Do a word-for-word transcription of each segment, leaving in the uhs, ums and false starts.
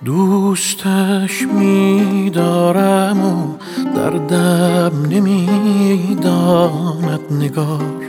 دوستش می‌دارم و دردم نمی‌داند نگار،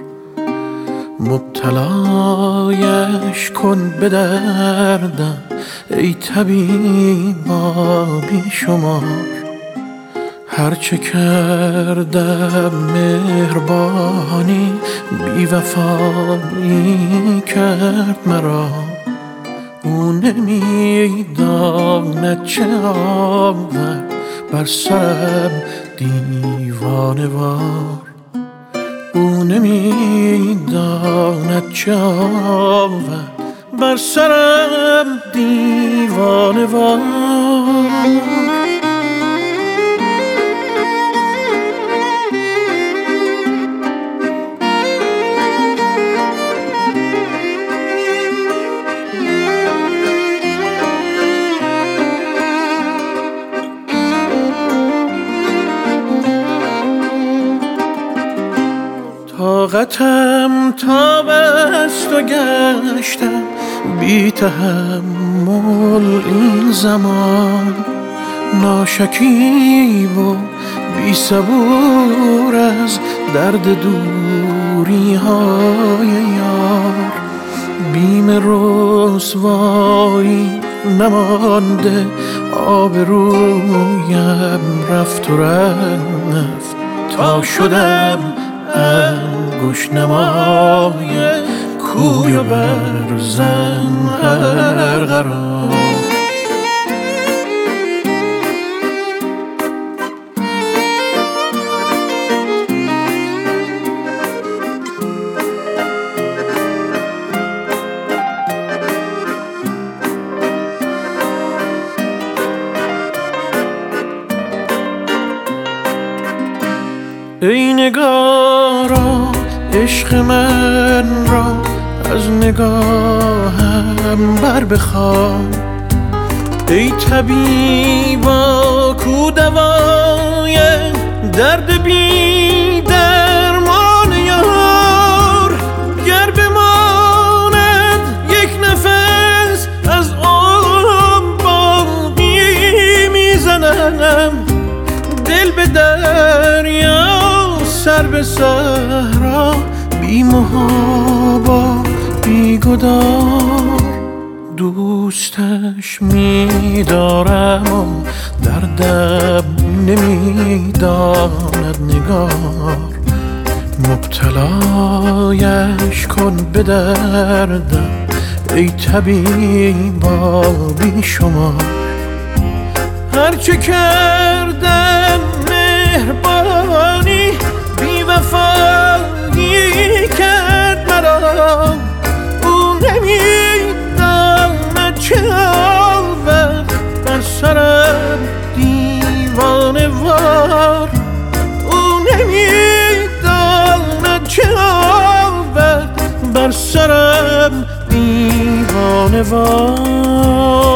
مبتلایش کن به دردم ای طبیبا بی شمار. هرچه کردم مهربانی بی وفایی کرد مرا، او نمی‌داند چه آورد بر سرم دیوانه وار. او نمی‌داند چه آورد بر سرم دیوانه وار. طاقتم تاب است و گشتم بی تحمل این زمان، ناشکیب و بی صبور از درد دوری های یار. بیم رسوایی نمانده، آبرویم رفت و رفت تا شدم انگشت نمای کوی و برزن هر قرار. ای نگارا عشق من را از نگاهم بر بخوان، ای طبیبا کو دوای درد بی درمان یار. گر بماند یک نفس از آن باقی میزنم، دل به دریا سر به صحرا بی محابا بی گدار. دوستش می‌دارم و دردم نمی‌داند نگار، مبتلایش کن به دردم ای طبیبا بی شمار. هرچه کردم مهربانی بی وفایی کرد مرا، او نمی‌داند چه آورد بر سرم دیوانه وار. او نمی‌داند چه آورد بر سرم دیوانه وار.